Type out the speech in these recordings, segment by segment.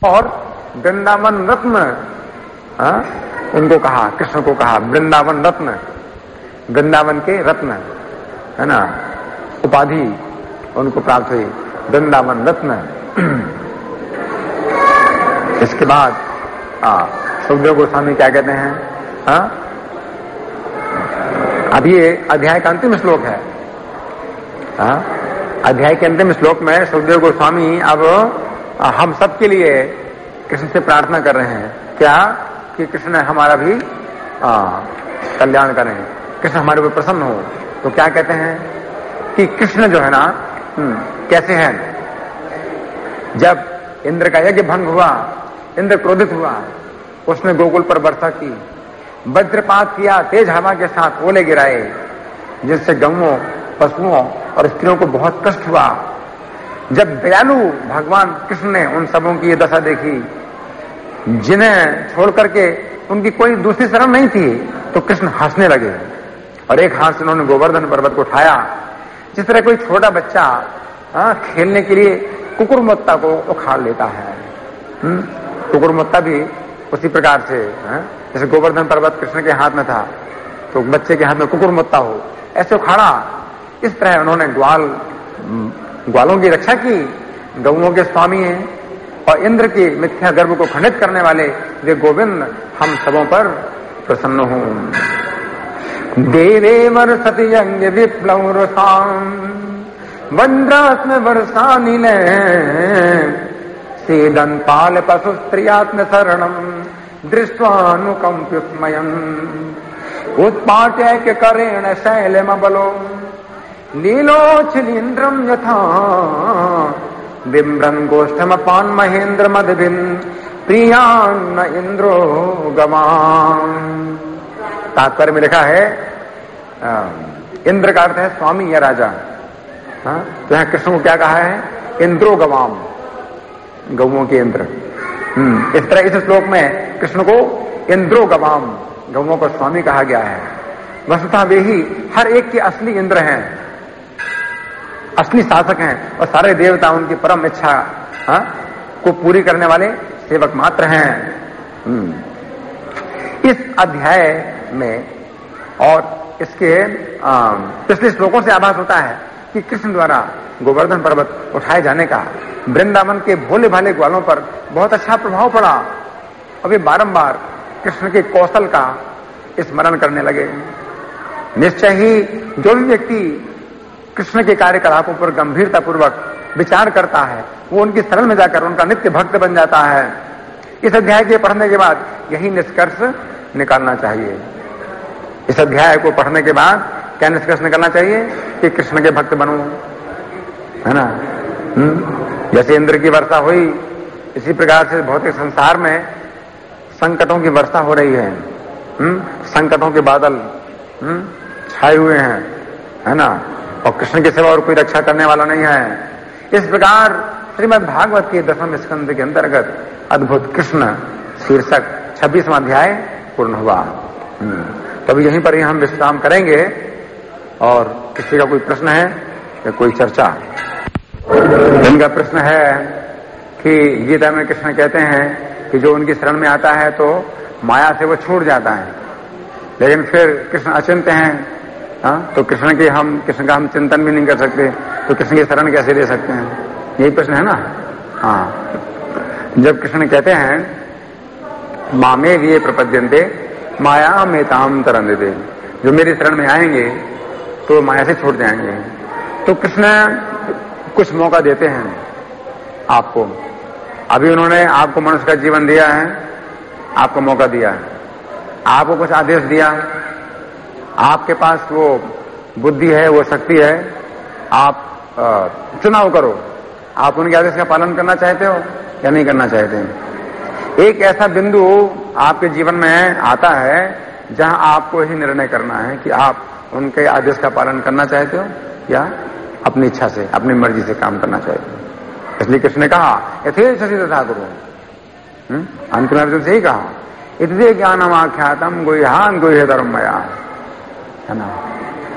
और वृंदावन रत्न उनको कहा, कृष्ण को कहा वृंदावन रत्न, वृंदावन के रत्न, है ना, उपाधि उनको प्राप्त हुई वृंदावन रत्न। इसके बाद सुखदेव गोस्वामी क्या कहते हैं? अब ये अध्याय का अंतिम श्लोक है। अध्याय के अंतिम श्लोक में सुखदेव गोस्वामी अब हम सब के लिए कृष्ण से प्रार्थना कर रहे हैं, क्या कि कृष्ण हमारा भी कल्याण करें, कृष्ण हमारे ऊपर प्रसन्न हो। तो क्या कहते हैं कि कृष्ण जो है ना कैसे हैं? जब इंद्र का यज्ञ भंग हुआ, इंद्र क्रोधित हुआ, उसने गोकुल पर वर्षा की, वज्रपात किया, तेज हवा के साथ ओले गिराए, जिससे गौओं, पशुओं और स्त्रियों को बहुत कष्ट हुआ। जब दयालु भगवान कृष्ण ने उन सबों की ये दशा देखी, जिन्हें छोड़ करके उनकी कोई दूसरी शरण नहीं थी, तो कृष्ण हंसने लगे और एक हाथ से उन्होंने गोवर्धन पर्वत को उठाया। जिस तरह कोई छोटा बच्चा खेलने के लिए कुकुरमुत्ता को उखाड़ लेता है, कुकुरमुत्ता भी उसी प्रकार से, जैसे गोवर्धन पर्वत कृष्ण के हाथ में था तो बच्चे के हाथ में कुकुरमुत्ता हो, ऐसे उखाड़ा। इस तरह उन्होंने ग्वालों की रक्षा की, गौओं के स्वामी हैं और इंद्र की मिथ्या गर्भ को खंडित करने वाले वे गोविंद हम सबों पर प्रसन्न हो। देवे वर्षति यज्ञ विप्लव रसाम वज्रास्म वर्षा नीले सीदन पाल पशु स्त्रियात्म शरणम दृष्ट्वानुकंप्युस्मयम् उत्पाट्य करेण शैलम बलो लीलोचलीन्द्रम यथा बिम्रन गोष्ठम पान महेंद्र मदभिन प्रियान्न इंद्रो गवाम। तात्पर्य में लिखा है इंद्र का अर्थ है स्वामी या राजा। तो यहां कृष्ण को क्या कहा है? इंद्रो गवाम, गौओं के इंद्र। इस तरह इस श्लोक में कृष्ण को इंद्रो गवाम, गौओं का स्वामी कहा गया है। वस्तुतः वे ही हर एक के असली इंद्र हैं, असली शासक हैं और सारे देवता उनकी परम इच्छा को पूरी करने वाले सेवक मात्र हैं। इस अध्याय में और इसके पिछले श्लोकों से आभास होता है कि कृष्ण द्वारा गोवर्धन पर्वत उठाए जाने का वृंदावन के भोले भाले ग्वालों पर बहुत अच्छा प्रभाव पड़ा और वे बारंबार कृष्ण के कौशल का स्मरण करने लगे। निश्चय ही जो भी व्यक्ति कृष्ण के कार्यकलापों पर गंभीरता पूर्वक विचार करता है, वो उनकी शरण में जाकर उनका नित्य भक्त बन जाता है। इस अध्याय के पढ़ने के बाद यही निष्कर्ष निकालना चाहिए। इस अध्याय को पढ़ने के बाद क्या निष्कर्ष निकालना चाहिए? कि कृष्ण के भक्त बनो, है ना। जैसे इंद्र की वर्षा हुई, इसी प्रकार से भौतिक संसार में संकटों की वर्षा हो रही है। संकटों के बादल छाए हुए हैं, है ना, और कृष्ण के सिवा और कोई रक्षा करने वाला नहीं है। इस प्रकार श्रीमद् भागवत के 10वें स्कंद के अंतर्गत अद्भुत कृष्ण शीर्षक 26वां अध्याय पूर्ण हुआ। तभी यहीं पर ही हम विश्राम करेंगे। और किसी का कोई प्रश्न है या कोई चर्चा? इनका प्रश्न है कि गीता में कृष्ण कहते हैं कि जो उनकी शरण में आता है तो माया से वो छूट जाता है, लेकिन फिर कृष्ण अचिंत्य हैं। तो कृष्ण का हम चिंतन भी नहीं कर सकते, तो कृष्ण की शरण कैसे ले सकते हैं? यही प्रश्न है ना। जब कृष्ण कहते हैं मामे ये प्रपद्यन्ते माया में ताम तरंदते, जो मेरी शरण में आएंगे तो माया से छूट जाएंगे। तो कृष्ण कुछ मौका देते हैं आपको। अभी उन्होंने आपको मनुष्य का जीवन दिया है, आपको मौका दिया है, आपको कुछ आदेश दिया, आपके पास वो बुद्धि है, वो शक्ति है, आप चुनाव करो। आप उनके आदेश का पालन करना चाहते हो या नहीं करना चाहते हैं? एक ऐसा बिंदु आपके जीवन में आता है जहां आपको ही निर्णय करना है कि आप उनके आदेश का पालन करना चाहते हो या अपनी इच्छा से, अपनी मर्जी से काम करना चाहते हो। इसलिए कृष्ण ने कहा यथेच्छसि तथा कुरु। अंतिम अर्जुन से ही कहा इतने ज्ञानम आख्यातम गुह्यान गुह्यतरम मया, है ना।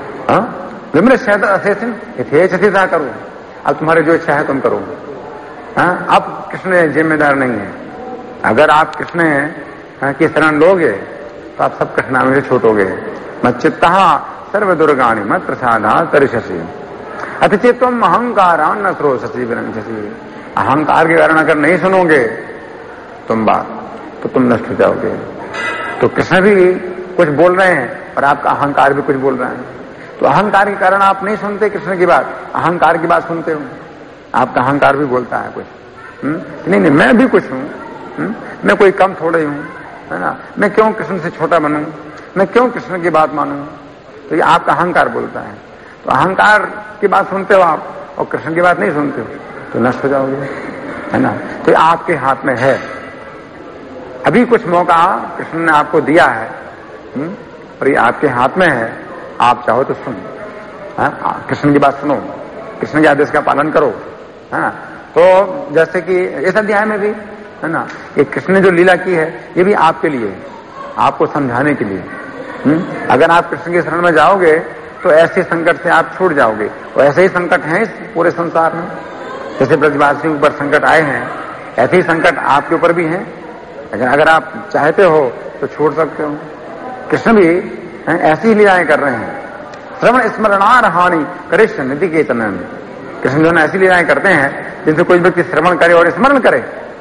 विमृश्यत अशेषम यथेच्छसि तथा करो। अब तुम्हारी जो इच्छा है तुम करो। हाँ, अब कृष्ण जिम्मेदार नहीं है। अगर आप कृष्ण की शरण लोगे तो आप सब कठिनाइयों से छूटोगे। मच्चित्तः सर्व दुर्गाणि मत प्रसादा तरिष्यसि अथ चेत्त्वम् अहंकारान् न श्रोषसि विनङ्क्षसि। अहंकार के कारण अगर नहीं सुनोगे तुम बात तो तुम नष्ट हो जाओगे। तो कृष्ण भी कुछ बोल रहे हैं और आपका अहंकार भी कुछ बोल रहा है। तो अहंकार के कारण आप नहीं सुनते कृष्ण की बात, अहंकार की बात सुनते हो। आपका अहंकार भी बोलता है कुछ, नहीं मैं भी कुछ हूं, मैं कोई कम थोड़े हूं, है ना। मैं क्यों कृष्ण से छोटा बनूं, मैं क्यों कृष्ण की बात मानूं। तो ये आपका अहंकार बोलता है। तो अहंकार की बात सुनते हो आप और कृष्ण की बात नहीं सुनते हो तो नष्ट हो जाओगे, है ना। तो ये आपके हाथ में है। अभी कुछ मौका कृष्ण ने आपको दिया है और ये आपके हाथ में है। आप चाहो तो सुनो, कृष्ण की बात सुनो, कृष्ण के आदेश का पालन करो। हाँ, तो जैसे कि इस अध्याय में भी, है ना, ये कृष्ण ने जो लीला की है ये भी आपके लिए, आपको समझाने के लिए। अगर आप कृष्ण के शरण में जाओगे तो ऐसे संकट से आप छूट जाओगे। और ऐसे ही संकट हैं इस पूरे संसार में। जैसे ब्रजवासियों के ऊपर संकट आए हैं ऐसे ही संकट आपके ऊपर भी हैं। अगर आप चाहते हो तो छोड़ सकते हो। कृष्ण भी ऐसी ही लीलाएं कर रहे हैं। श्रवण स्मरणार हानि करिष्य निधि केतन। कृष्ण जो है ऐसी लीलाएं करते हैं जिनसे कोई व्यक्ति श्रवण करे और स्मरण करे।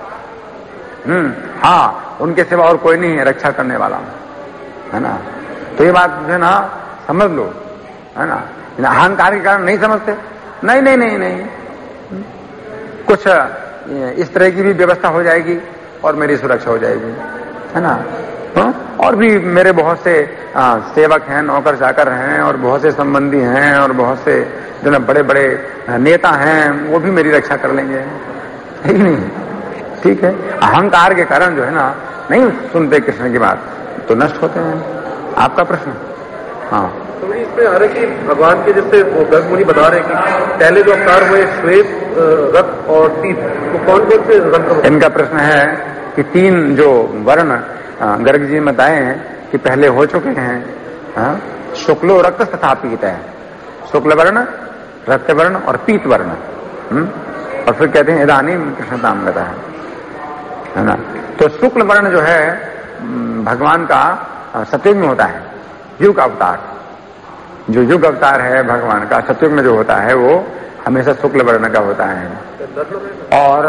हाँ, उनके सिवा और कोई नहीं है रक्षा करने वाला, है ना। तो ये बात जो है ना समझ लो, है ना। अहंकार के कारण नहीं समझते, नहीं, कुछ इस तरह की भी व्यवस्था हो जाएगी और मेरी सुरक्षा हो जाएगी, है ना। और भी मेरे बहुत से सेवक हैं, नौकर चाकर हैं और बहुत से संबंधी हैं और बहुत से जो ना बड़े बड़े नेता हैं, वो भी मेरी रक्षा कर लेंगे, ठीक नहीं। ठीक है, अहंकार के कारण जो है ना नहीं सुनते कृष्ण की बात तो नष्ट होते हैं। आपका प्रश्न? हाँ, तो इसमें आ रहा है कि भगवान के जैसे गर्ग मुनि बता रहे हैं कि पहले जो अवतार हुए श्वेत, रक्त और पीत, तो कौन कौन से रंग? इनका प्रश्न है कि 3 जो वर्ण गर्ग जी ने बताए हैं कि पहले हो चुके हैं, शुक्लो रक्त तथा पीत है। शुक्ल वर्ण, रक्त वर्ण और पीत वर्ण। और फिर कहते हैं इदानीम कृष्णताम गता है ना। तो शुक्ल वर्ण जो है भगवान का सतयुग में होता है, युग अवतार। जो युग अवतार है भगवान का सतयुग में जो होता है वो हमेशा शुक्ल वर्ण का होता है। और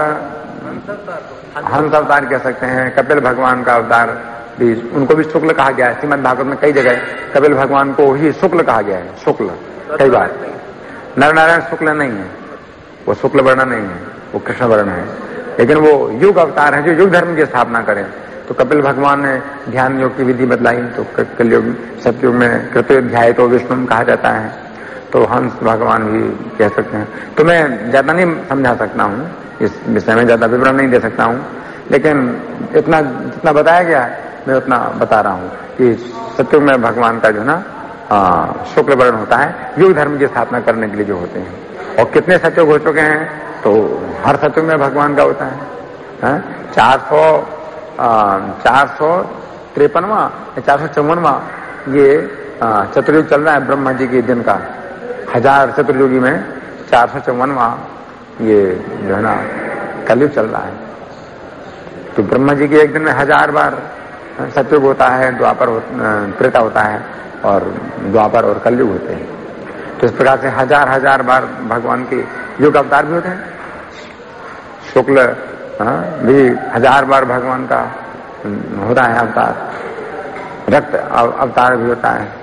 हंस अवतार कह सकते हैं, कपिल भगवान का अवतार भी, उनको भी शुक्ल कहा गया है। श्रीमद् भागवत में कई जगह कपिल भगवान को ही शुक्ल कहा गया है, शुक्ल कई बार। नर नारायण शुक्ल नहीं है, वो शुक्ल वर्ण नहीं है, वो कृष्ण वर्ण है। लेकिन वो युग अवतार है जो युग धर्म की स्थापना करें। तो कपिल भगवान ने ध्यान योग की विधि बतलाई, तो कलयुग सतयुग में कृतोध्याय तो विष्णु कहा जाता है। तो हंस भगवान भी कह सकते हैं। तो मैं ज्यादा नहीं समझा सकता हूँ इस विषय में, ज्यादा विवरण नहीं दे सकता हूँ, लेकिन इतना जितना बताया गया है मैं उतना बता रहा हूँ कि सतयुग में भगवान का जो है ना शुक्ल वर्ण होता है, युग धर्म की स्थापना करने के लिए जो होते हैं। और कितने सतयुग हो चुके हैं तो हर सतयुग में भगवान का होता है। 453वां या 454वां ये चतुर्युग चल रहा है ब्रह्मा जी के दिन का। 1000 चतुर्युगी में 454वां ये जो है ना कलयुग चल रहा है। तो ब्रह्मा जी के एक दिन में 1000 बार सतयुग होता है, द्वापर त्रेता होता है और द्वापर और कलयुग होते हैं। तो इस प्रकार से 1000 बार भगवान के युग अवतार भी होते हैं। शुक्ल भी 1000 बार भगवान का होता है अवतार, रक्त अवतार भी होता है।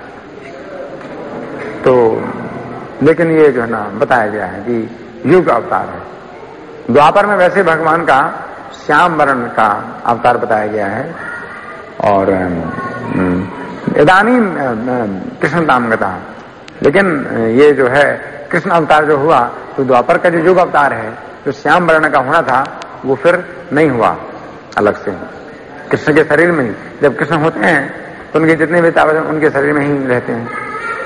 तो लेकिन ये जो है ना बताया गया है कि युग अवतार है। द्वापर में वैसे भगवान का श्याम वर्ण का अवतार बताया गया है। और इदानीम कृष्णताम गता, लेकिन ये जो है कृष्ण अवतार जो हुआ तो द्वापर का जो युग अवतार है जो श्याम वर्ण का होना था वो फिर नहीं हुआ अलग से, कृष्ण के शरीर में ही। जब कृष्ण होते हैं तो उनके जितने भी तावत उनके शरीर में ही रहते हैं।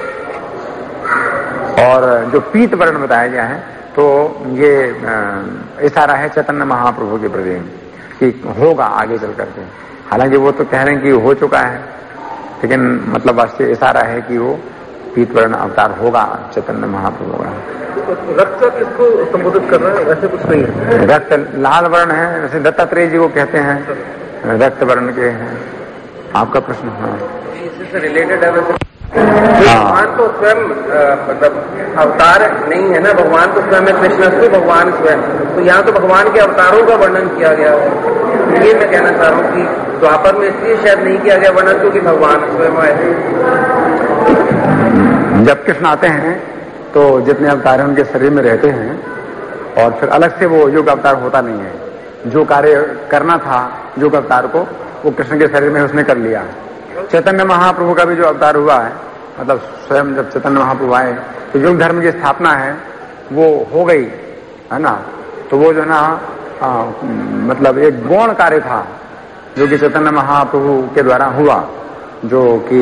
और जो पीत वर्ण बताया गया है तो ये इशारा है चैतन्य महाप्रभु के प्रति कि होगा आगे चल करके। हालांकि वो तो कह रहे हैं कि हो चुका है, लेकिन मतलब वास्तव इशारा है कि वो पीतवर्ण अवतार होगा चैतन्य महाप्रभु का। रक्त का किसको संबोधित कर रहा है? वैसे कुछ नहीं है। रक्त लाल वर्ण है, जैसे दत्तात्रेय जी को कहते हैं रक्त वर्ण के हैं। आपका प्रश्न? हाँ, इसी से रिलेटेड है वैसे। भगवान तो स्वयं मतलब अवतार नहीं है ना, भगवान तो स्वयं है, कृष्ण तो भगवान स्वयं। तो यहाँ तो भगवान के अवतारों का वर्णन किया गया है। ये मैं कहना चाह रहा हूँ कि द्वापर में इसलिए शायद नहीं किया गया वर्णन क्योंकि भगवान स्वयं आए। जब कृष्ण आते हैं तो जितने अवतार उनके शरीर में रहते हैं और फिर अलग से वो योग अवतार होता नहीं है। जो कार्य करना था योग अवतार को वो कृष्ण के शरीर में उसने कर लिया। चैतन्य महाप्रभु का भी जो अवतार हुआ है, मतलब स्वयं जब चैतन्य महाप्रभु आए तो योग धर्म की स्थापना है वो हो गई है ना। तो वो जो है ना मतलब एक गौण कार्य था जो कि चैतन्य महाप्रभु के द्वारा हुआ, जो कि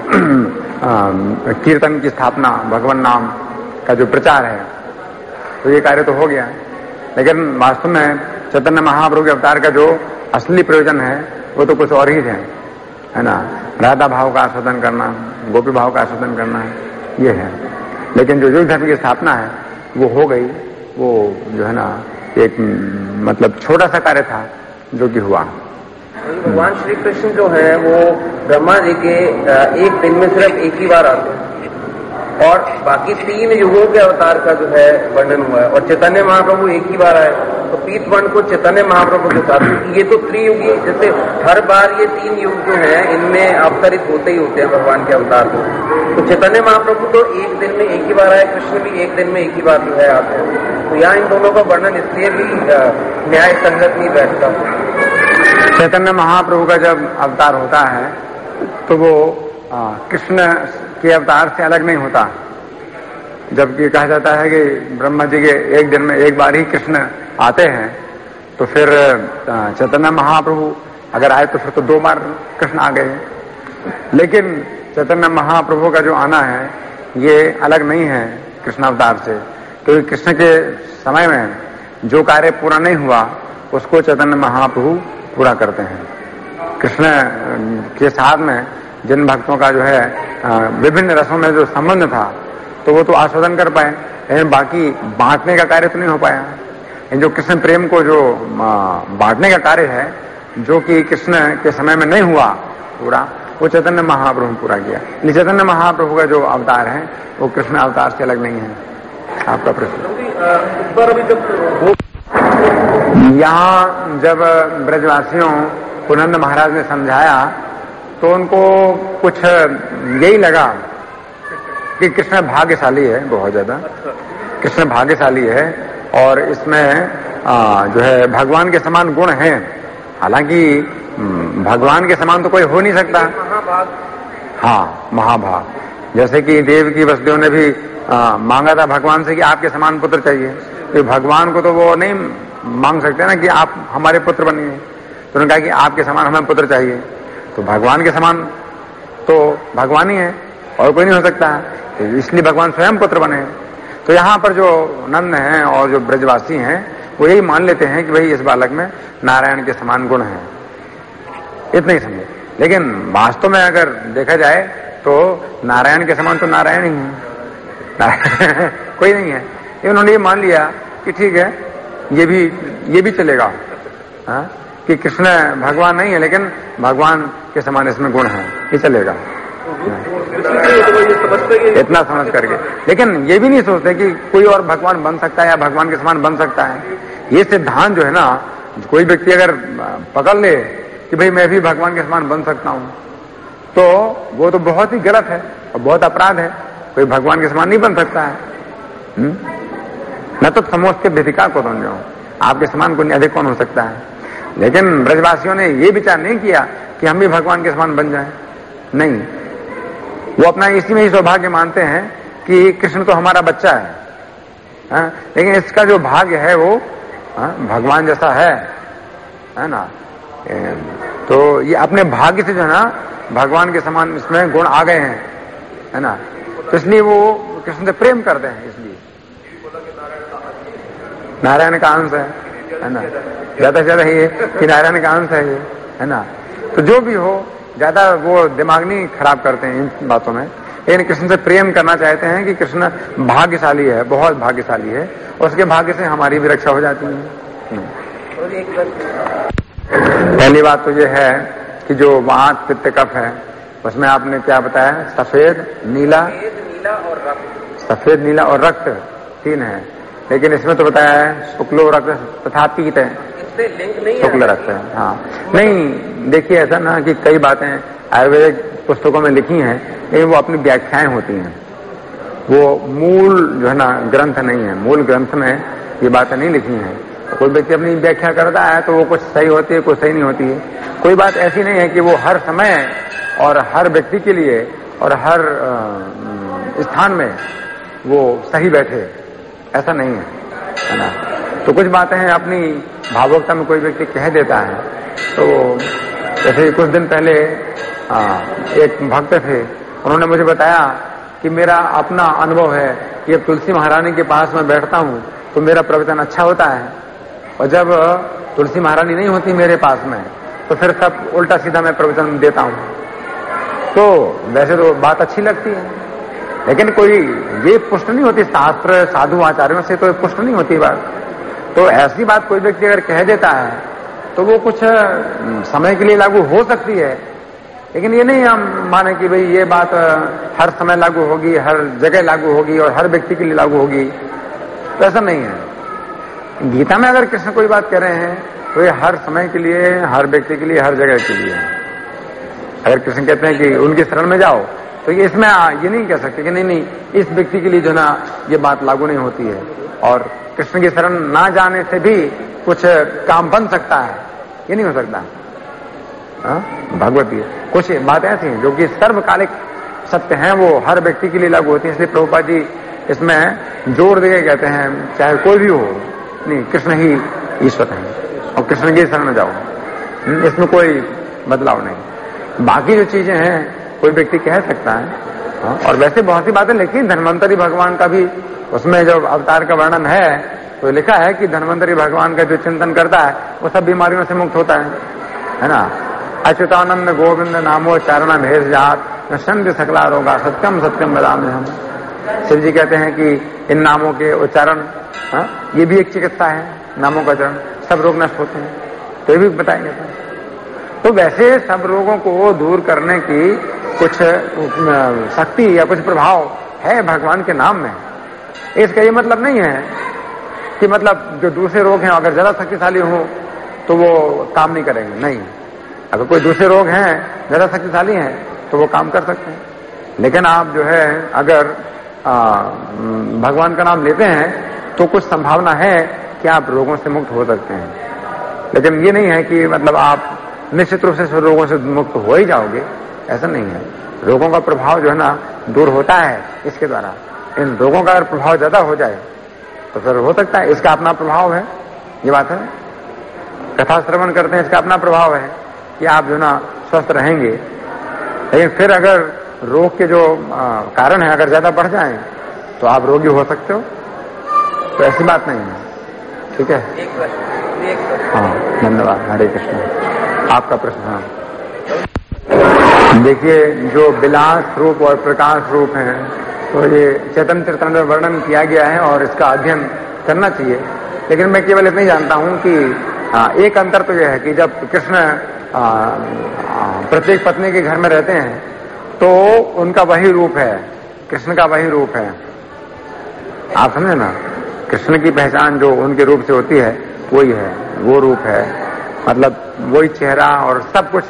कीर्तन की स्थापना, भगवान नाम का जो प्रचार है, तो ये कार्य तो हो गया। लेकिन वास्तव में चैतन्य महाप्रभु के अवतार का जो असली प्रयोजन है वो तो कुछ और ही है ना। राधा भाव का आस्वादन करना, गोपी भाव का आस्वादन करना, ये है। लेकिन जो योग धर्म की स्थापना है वो हो गई। वो जो है ना एक मतलब छोटा सा कार्य था जो कि हुआ। भगवान श्री कृष्ण जो है वो ब्रह्मा जी के एक दिन में सिर्फ एक ही बार आते हैं और बाकी 3 युगों के अवतार का जो है वर्णन हुआ है। और चैतन्य महाप्रभु एक ही बार आए, तो पीतवर्ण को चैतन्य महाप्रभु के साथ ये तो त्रियुगी, जैसे हर बार ये 3 युग जो है इनमें अवतरित होते ही होते हैं भगवान के अवतार को। तो चैतन्य महाप्रभु तो एक दिन में एक ही बार आए, कृष्ण भी एक दिन में एक ही बार जो है आते हैं। तो यहाँ इन दोनों का वर्णन इसलिए भी न्याय संगत नहीं बैठता। चैतन्य महाप्रभु का जब अवतार होता है तो वो कृष्ण के अवतार से अलग नहीं होता। जबकि कहा जाता है कि ब्रह्मा जी के एक दिन में एक बार ही कृष्ण आते हैं, तो फिर चैतन्य महाप्रभु अगर आए तो फिर तो 2 बार कृष्ण आ गए। लेकिन चैतन्य महाप्रभु का जो आना है ये अलग नहीं है कृष्ण अवतार से, क्योंकि कृष्ण के समय में जो कार्य पूरा नहीं हुआ उसको चैतन्य महाप्रभु पूरा करते हैं। कृष्ण के साथ में जिन भक्तों का जो है विभिन्न रसों में जो संबंध था तो वो तो आस्वादन कर पाए, लेकिन बाकी बांटने का कार्य तो नहीं हो पाया। जो कृष्ण प्रेम को जो बांटने का कार्य है जो कि कृष्ण के समय में नहीं हुआ पूरा, वो चैतन्य महाप्रभु ने पूरा किया। इसलिए चैतन्य महाप्रभु का जो अवतार है वो कृष्ण अवतार से अलग नहीं है। आपका प्रश्न? यहाँ जब ब्रजवासियों को नंद महाराज ने समझाया तो उनको कुछ यही लगा कि कृष्ण भाग्यशाली है, बहुत ज्यादा कृष्ण भाग्यशाली है और इसमें जो है भगवान के समान गुण हैं। हालांकि भगवान के समान तो कोई हो नहीं सकता। हाँ, महाभाग। जैसे कि देव की वसुदेव ने भी मांगा था भगवान से कि आपके समान पुत्र चाहिए, तो भगवान को तो वो नहीं मांग सकते ना कि आप हमारे पुत्र बनिए। तो उन्होंने कहा कि आपके समान हमें पुत्र चाहिए। तो भगवान के समान तो भगवान ही है और कोई नहीं हो सकता, तो इसलिए भगवान स्वयं पुत्र बने। तो यहाँ पर जो नंद हैं और जो ब्रजवासी हैं वो यही मान लेते हैं कि भाई इस बालक में नारायण के समान गुण हैं, इतना ही समझे। लेकिन वास्तव में अगर देखा जाए तो नारायण के समान तो नारायण ही है, कोई नहीं है। उन्होंने ये मान लिया कि ठीक है ये भी चलेगा, हाँ? कि कृष्ण भगवान नहीं है लेकिन भगवान के समान इसमें गुण है, ये चलेगा इतना समझ करके। लेकिन ये भी नहीं सोचते कि कोई और भगवान बन सकता है या भगवान के समान बन सकता है। ये सिद्धांत जो है ना, कोई व्यक्ति अगर पकड़ ले कि भाई मैं भी भगवान के समान बन सकता हूं तो वो तो बहुत ही गलत है और बहुत अपराध है। कोई भगवान के समान नहीं बन सकता है। न तो समोस्त विधिका को समझो, आपके समान कोई अधिक कौन हो सकता है। लेकिन ब्रजवासियों ने ये विचार नहीं किया कि हम भी भगवान के समान बन जाएं। नहीं, वो अपना इसी में ही सौभाग्य मानते हैं कि कृष्ण तो हमारा बच्चा है, हाँ? लेकिन इसका जो भाग्य है वो भगवान जैसा है ना। तो ये अपने भाग्य से जो है ना भगवान के समान इसमें गुण आ गए हैं, है ना। तो इसलिए वो कृष्ण से प्रेम करते हैं, इसलिए नारायण का अंश है ना। ज्यादा से ज्यादा ये कि नारायण का अंश है ये, है ना। तो जो भी हो, ज्यादा वो दिमाग नहीं खराब करते हैं इन बातों में। लेकिन कृष्ण से प्रेम करना चाहते हैं कि कृष्ण भाग्यशाली है, बहुत भाग्यशाली है, और उसके भाग्य से हमारी भी रक्षा हो जाती है। पहली बात तो यह है कि जो वात पित्त कफ है उसमें आपने क्या बताया, सफेद नीला और रक्त, सफेद नीला और रक्त 3 है, लेकिन इसमें तो बताया है शुक्लो रक्त तथा पीत है, इससे लिंक नहीं है, शुक्ल रक्त है। हाँ नहीं, देखिए ऐसा ना कि कई बातें आयुर्वेदिक पुस्तकों में लिखी हैं, लेकिन वो अपनी व्याख्याएं होती हैं, वो मूल जो है ना ग्रंथ नहीं है, मूल ग्रंथ में ये बातें नहीं लिखी हैं। कोई व्यक्ति अपनी व्याख्या करता है तो वो कुछ सही होती है, कुछ सही नहीं होती है। कोई बात ऐसी नहीं है कि वो हर समय और हर व्यक्ति के लिए और हर स्थान में वो सही बैठे, ऐसा नहीं है ना। तो कुछ बातें हैं अपनी भावुकता में कोई व्यक्ति कह देता है। तो जैसे कुछ दिन पहले एक भक्त थे, उन्होंने मुझे बताया कि मेरा अपना अनुभव है कि तुलसी महारानी के पास मैं बैठता हूं तो मेरा प्रवचन अच्छा होता है, और जब तुलसी महारानी नहीं होती मेरे पास में तो फिर सब उल्टा सीधा मैं प्रवचन देता हूं। तो वैसे तो बात अच्छी लगती है, लेकिन कोई ये पुष्ट नहीं होती, शास्त्र साधु आचार्यों से तो पुष्ट नहीं होती बात। तो ऐसी बात कोई व्यक्ति अगर कह देता है तो वो कुछ समय के लिए लागू हो सकती है, लेकिन ये नहीं हम माने कि भाई ये बात हर समय लागू होगी, हर जगह लागू होगी और हर व्यक्ति के लिए लागू होगी, तो ऐसा नहीं है। गीता में अगर कृष्ण कोई बात कह रहे हैं तो ये हर समय के लिए, हर व्यक्ति के लिए, हर जगह के लिए। अगर कृष्ण कहते हैं कि उनकी शरण में जाओ, तो ये इसमें ये नहीं कह सकते कि नहीं इस व्यक्ति के लिए जो ना ये बात लागू नहीं होती है, और कृष्ण की शरण ना जाने से भी कुछ काम बन सकता है, ये नहीं हो सकता। भगवत गीता कुछ बातें ऐसी हैं जो कि सर्वकालिक सत्य हैं, वो हर व्यक्ति के लिए लागू होती है। इसलिए प्रभुपाद जी इसमें जोर देके कहते हैं चाहे कोई भी हो, नहीं कृष्ण ही ईश्वर है और कृष्ण की शरण में जाओ, इसमें कोई बदलाव नहीं। बाकी जो चीजें हैं कोई व्यक्ति कह सकता है, और वैसे बहुत सी बातें लिखी धन्वंतरी भगवान का भी, उसमें जो अवतार का वर्णन है तो लिखा है कि धन्वंतरी भगवान का जो चिंतन करता है वो सब बीमारियों से मुक्त होता है ना। अच्युतानंद गोविंद नामो चारणा भेष जात संधि सकला रोगा सत्यम सत्यम बदाम हम। शिव जी कहते हैं कि इन नामों के उच्चारण, ये भी एक चिकित्सा है, नामों का चरण सब रोग नष्ट होते हैं, तो ये भी बताएंगे। तो वैसे सब रोगों को दूर करने की कुछ शक्ति या कुछ प्रभाव है भगवान के नाम में। इसका ये मतलब नहीं है कि मतलब जो दूसरे रोग हैं अगर ज्यादा शक्तिशाली हो तो वो काम नहीं करेंगे, नहीं। अगर कोई दूसरे रोग हैं ज्यादा शक्तिशाली हैं तो वो काम कर सकते हैं, लेकिन आप जो है अगर भगवान का नाम लेते हैं तो कुछ संभावना है कि आप रोगों से मुक्त हो सकते हैं। लेकिन ये नहीं है कि मतलब आप निश्चित रूप से रोगों से मुक्त हो ही जाओगे, ऐसा नहीं है। रोगों का प्रभाव जो है ना दूर होता है इसके द्वारा। इन रोगों का अगर प्रभाव ज्यादा हो जाए तो फिर हो सकता है, इसका अपना प्रभाव है, ये बात है। कथा श्रवण करते हैं, इसका अपना प्रभाव है कि आप जो ना स्वस्थ रहेंगे। लेकिन फिर अगर रोग के जो कारण है अगर ज्यादा बढ़ जाएं तो आप रोगी हो सकते हो, तो ऐसी बात नहीं है। ठीक है, हाँ धन्यवाद। हरे कृष्ण। आपका प्रश्न। हाँ देखिए, जो विलास रूप और प्रकाश रूप हैं तो ये चैतन्य चरितामृत में वर्णन किया गया है और इसका अध्ययन करना चाहिए। लेकिन मैं केवल इतना ही जानता हूं कि एक अंतर तो यह है कि जब कृष्ण प्रत्येक पत्नी के घर में रहते हैं तो उनका वही रूप है, कृष्ण का वही रूप है। आप समझे ना, कृष्ण की पहचान जो उनके रूप से होती है वही है, वो रूप है, मतलब वही चेहरा और सब कुछ,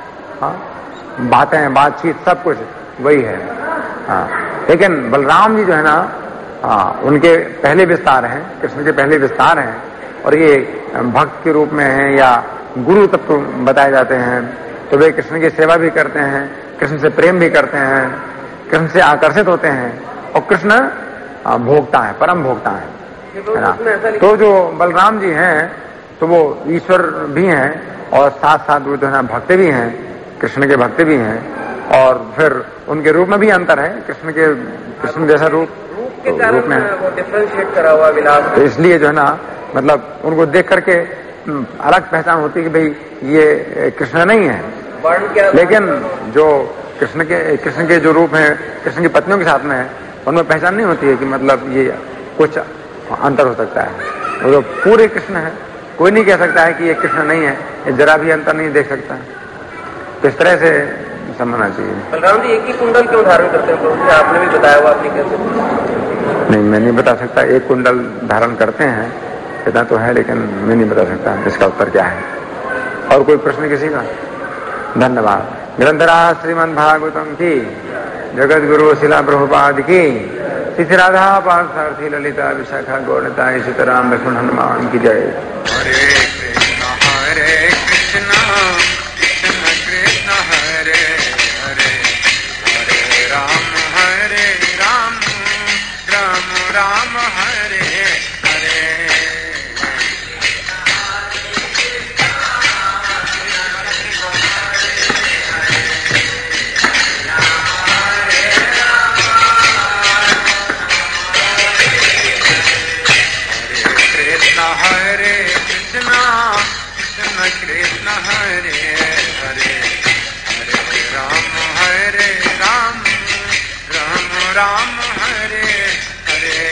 बातें बातचीत सब कुछ वही है। लेकिन बलराम जी जो है ना उनके पहले विस्तार हैं, कृष्ण के पहले विस्तार हैं, और ये भक्त के रूप में हैं या गुरु तत्व बताए जाते हैं। तो वे कृष्ण की सेवा भी करते हैं, कृष्ण से प्रेम भी करते हैं, कृष्ण से आकर्षित होते हैं, और कृष्ण भोक्ता है, परम भोक्ता है ना। तो जो बलराम जी हैं तो वो ईश्वर भी हैं और साथ साथ वो जो है भक्त भी हैं, कृष्ण के भक्त भी हैं, और फिर उनके रूप में भी अंतर है। कृष्ण जैसा रूप के रूप में वो डिफरेंशिएट करा हुआ विलास, तो इसलिए जो है ना मतलब उनको देख करके अलग पहचान होती है कि भाई ये कृष्ण नहीं है। लेकिन जो कृष्ण के जो रूप हैं, कृष्ण की पत्नियों के साथ में है, उनमें पहचान नहीं होती है कि मतलब ये कुछ अंतर हो सकता है। वो तो पूरे कृष्ण है, कोई नहीं कह सकता है कि ये कृष्ण नहीं है, ये जरा भी अंतर नहीं देख सकता। तो इस तरह से समझना चाहिए। बलराम जी एक ही कुंडल क्यों धारण करते हैं? आपने भी बताया हुआ, आपने कैसे? नहीं, मैं नहीं बता सकता। एक कुंडल धारण करते हैं इतना तो है, लेकिन मैं नहीं बता सकता इसका उत्तर क्या है। और कोई प्रश्न किसी का? धन्यवाद। ग्रंथराज श्रीमद् भागवतम की, जगत गुरु शिला प्रभुपाद की, श्री राधा पार्थसारथी ललिता विशाखा गौरता सीताराम लक्ष्मण हनुमान की जय। हरे कृष्ण कृष्ण कृष्ण हरे हरे, हरे राम राम राम हरे हरे। हरे कृष्ण कृष्ण हरे हरे, हरे राम राम राम हरे हरे।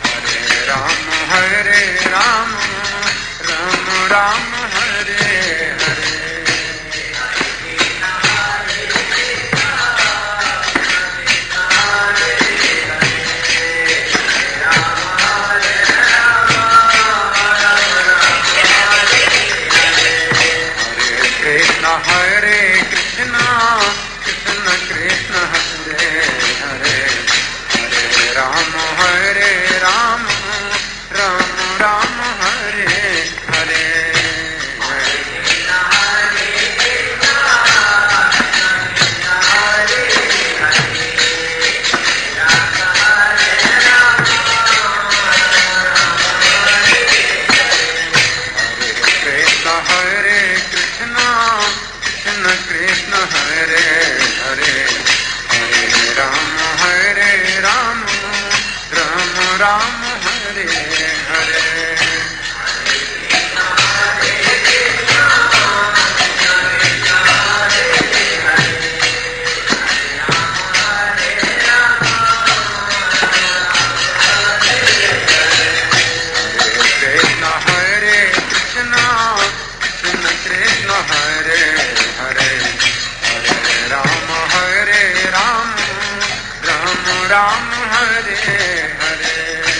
राम हरे राम हरे हरे राम हरे हरे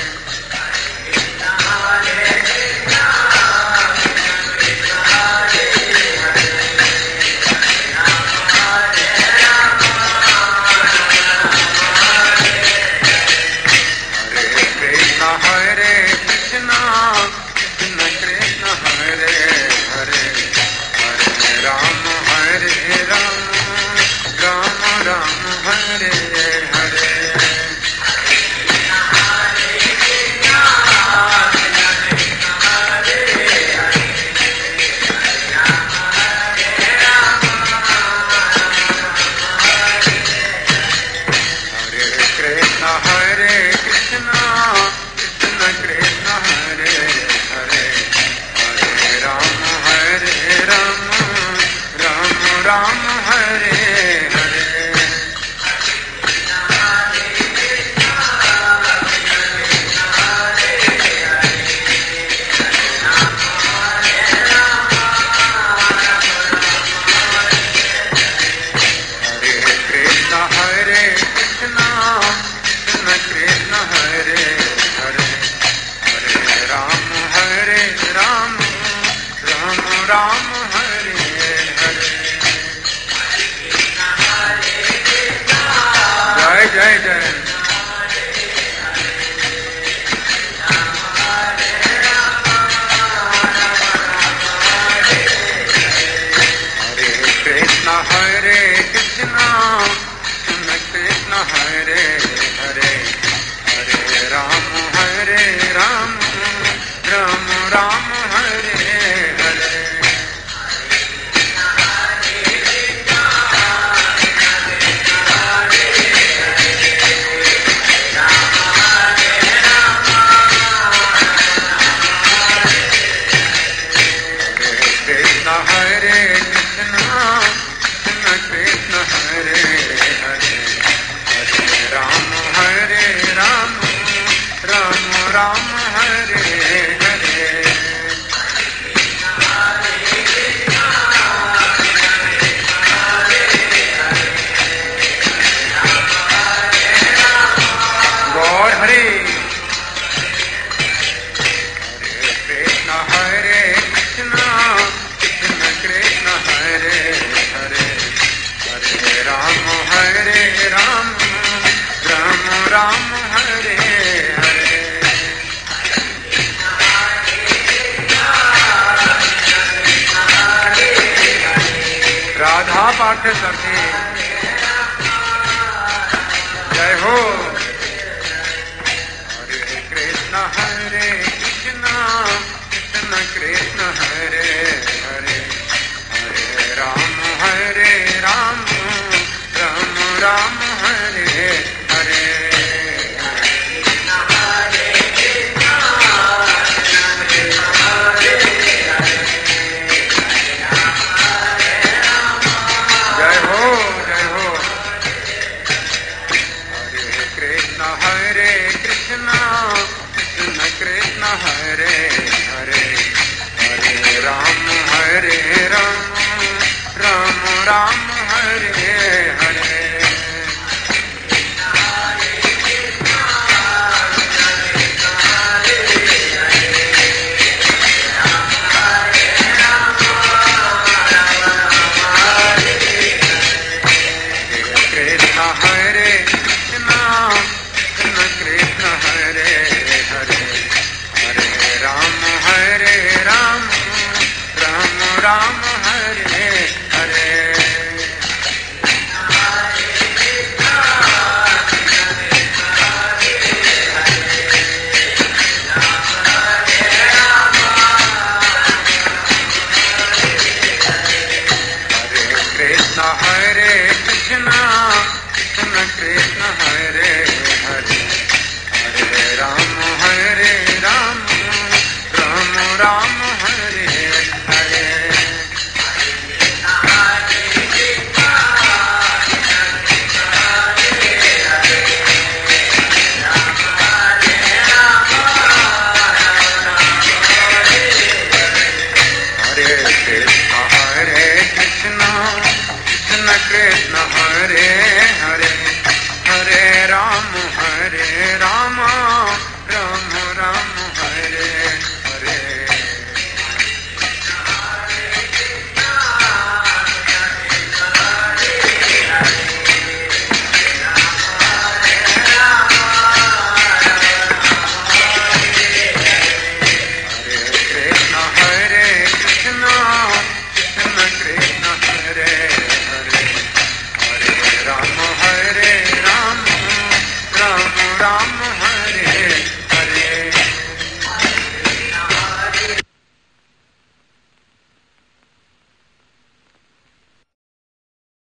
जय जय हरे कृष्णा कृष्ण कृष्ण हरे हरे हरे राम राम राम हरे हरे राम हरे हरे गौर हरे हरे कृष्ण कृष्ण कृष्ण हरे हरे हरे राम राम राम हरे हरे राधा पाठ सखी जय हो हरे कृष्ण कृष्ण कृष्ण हरे हरे हरे राम राम राम हरे हरे कृष्ण हरे हरे हरे राम राम राम